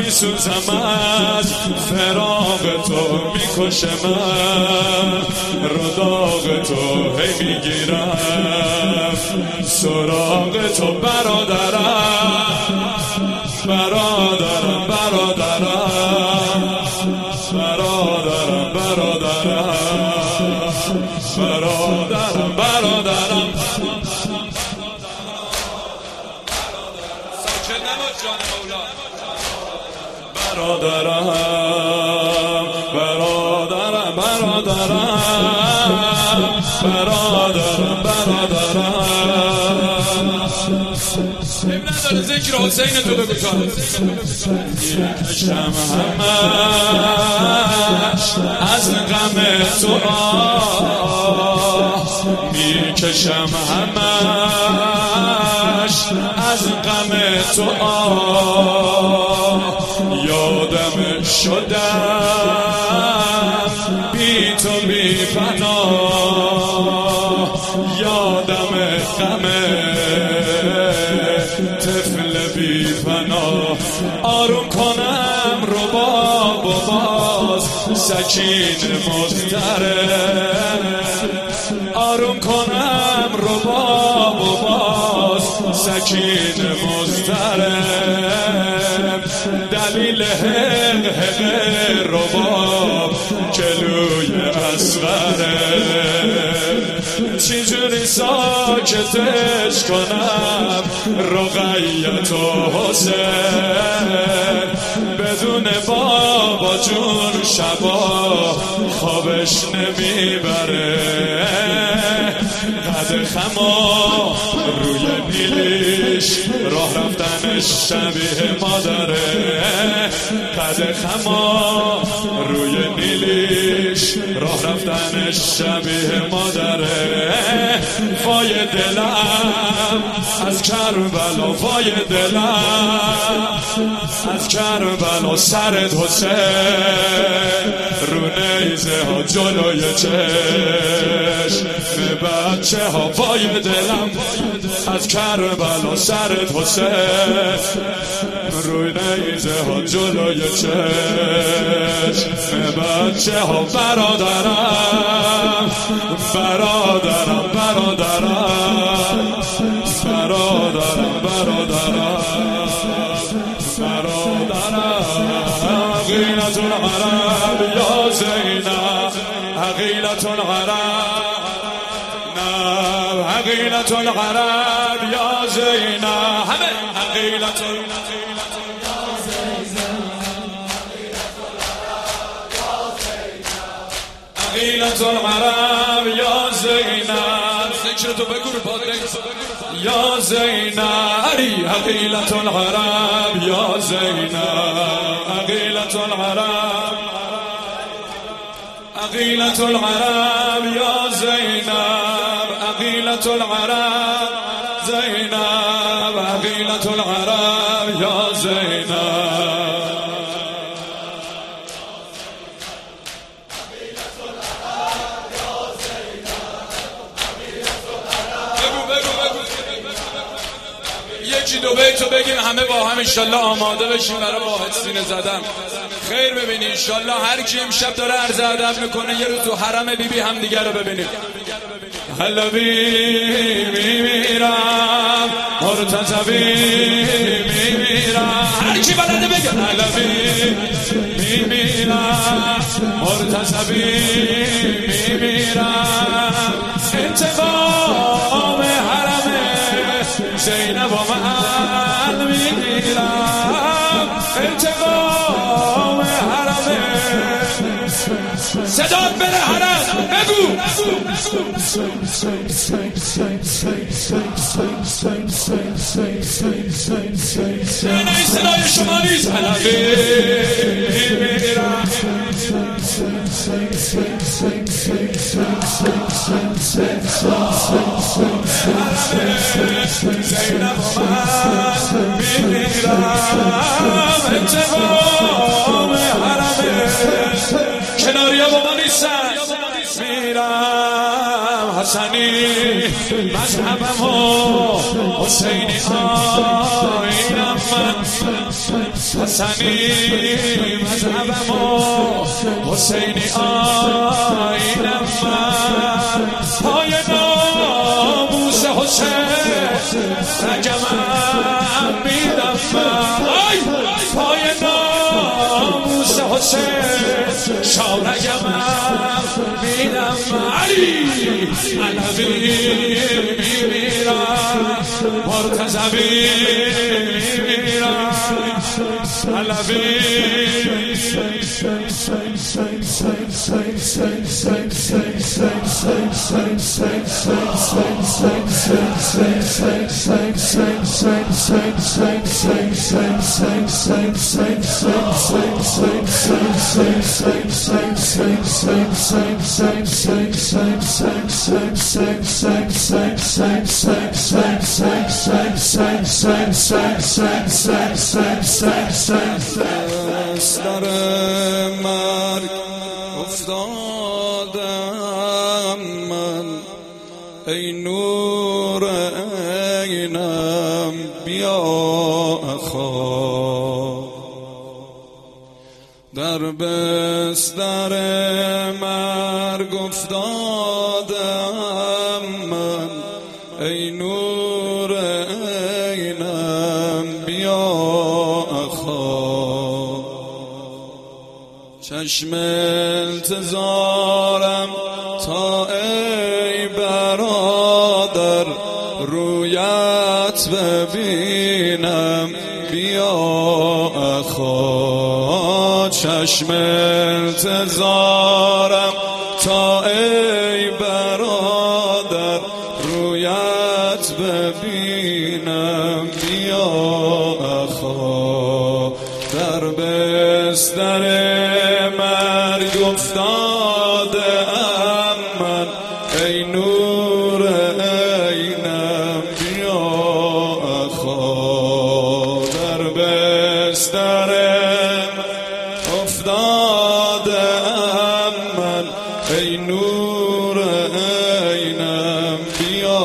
میسوزم از فراق تو، میکشه من رو داغ تو، هی میگیرم سراغ تو. برادرم برادرم برادرم برادرم برادرم برادرم برادرم ساکت نباش جان مولا. برادرم برادرم برادرم برادرم نداره ذکر حسین تو بگو تا میکشم همش از غم تو آه، میکشم همش از غم تو آه، یادم شدم بی تو بی پناه، یادم غم طفل بی پناه. آروم کنم رباب و باز سکین مضطرب، آروم کنم رباب و باز سکین مضطرب. دلیل حق حق رباب جلوی اصغره، چجوری ساکتش کنم رقیت و حسین، بدون بابا جون شبا خوابش نمیبره. قد خما روی نیلیش راه رفتنش شبیه مادره، قد خما روی نیلیش راه رفتنش شبیه مادره. وای دلم از کربلا، وای دلم از کربلا، سرت حسین رو نیزه ها جلوی چشم بچه ها. وای دلم از کربلا، سرت حسین رو نیزه ها جلوی چشم بچه ها. برادرم برادرم برادرم برادرم برادرم برادرم. عقیلة العرب یا زینب، عقیلة العرب نه، عقیلة العرب یا زینب، همه عقیلة عقیلة العرب یا زینب. ذکر تو بگو رو پادر یا زینب. عقیلة العرب یا زینب، عقیلة العرب، عقیلة العرب یا زینب، عقیلة العرب زینب، عقیلة العرب یا زینب. یکی دو بیتو بگیم همه با هم انشالله آماده بشیم برای واحد سینه زدن. خیر ببینی انشالله هر کی امشب داره عرض ادب میکنه یه رو تو حرم بیبی هم دیگه رو ببینیم. حلبی میمیرم مرتضوی میمیرم، هر کی بلده بگه حلبی میمیرم مرتضوی میمیرم، انتقام حرم زینب و من میگیرم، انتقام حرمه. صدات بره حرم بگو. نه این صدای شما نیست. حلبی میمیرم زینب و من میمیرم، انتقام حرمه. کناری ها با ما نیستن. میرم حسنی مذهبم و حسینی آینم من، حسنی مذهبم و حسینی آینم من پای ناموس حسین رگمم میدم من پای ناموس حسین شارگمم میدم من علوی میمیرم مرتضوی میمیرم علوی در مرگ افتادم من ای نور عینم بیا اخا در بستر مرگ افتادم من ای نور عینم بیا اخا چشم انتظارم تا ای برادر رویت ببینم بیا اخا چشم انتظارم تا ای برادر رویت ببینم بیا اخا در بستر مرگ افتادم من ای نور عینم بیا اخا در بستر افتادم من ای نور عینم بیا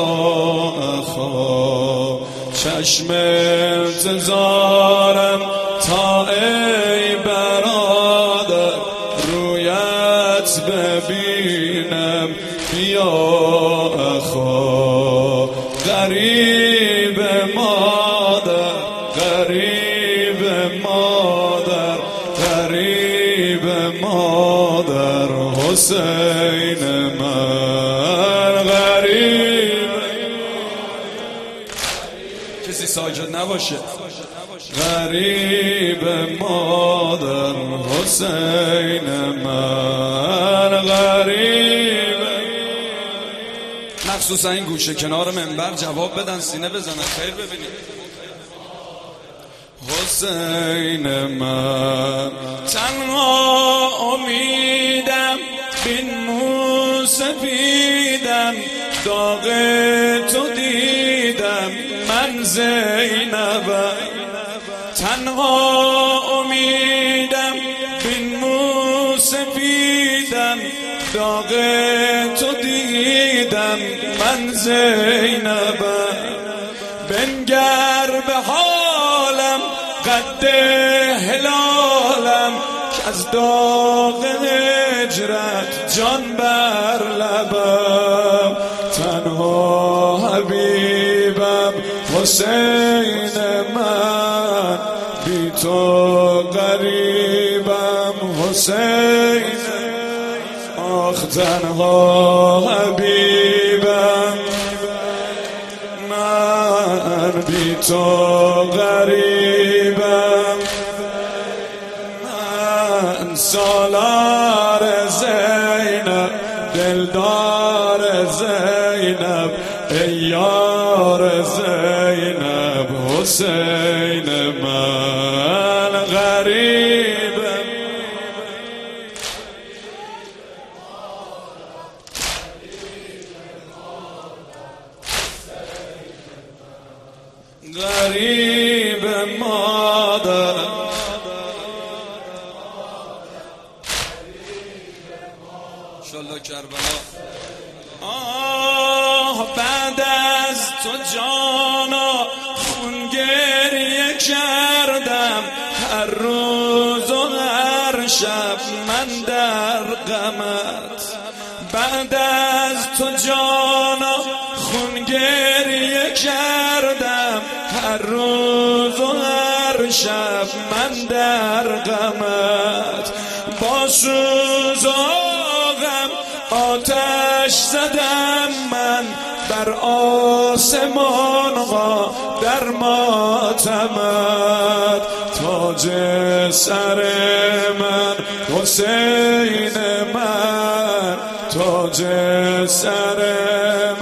اخا چشم انتظارم تا ای برادر رویت ببینم بیا اخا غریب مادر غریب مادر غریب مادر حسین من غریب کسی ساجد نباشه غریب مادر حسین من غریب مخصوصا این گوشه کنار منبر جواب بدن سینه بزنن خیر ببینید حسین من تنها امیدم بین موسفیدم داغ تو دیدم من زینبم تنها امیدم بین موسفیدم داغ تو دیدم من زینبم بنگر به حالم قد هلالم که از داغ هجرت جان بر لبم تنها حبیبم حسین من بی تو غریبم حسین آخ تنها حبیبم من بی تو غریبم من سالار زینب دلدار زینب ای یار زینب حسین من غریبم غریب مادر انشالله کربلا بعد از تو جانا خون گریه کردم شب من در غمت، بعد از تو جانا خون گریه کردم، هر روز و هر شب من در غمت. با سوز و غم آتش زدم من بر آسمان ها در ماتمت. تاج سر من حسین من، تاج سر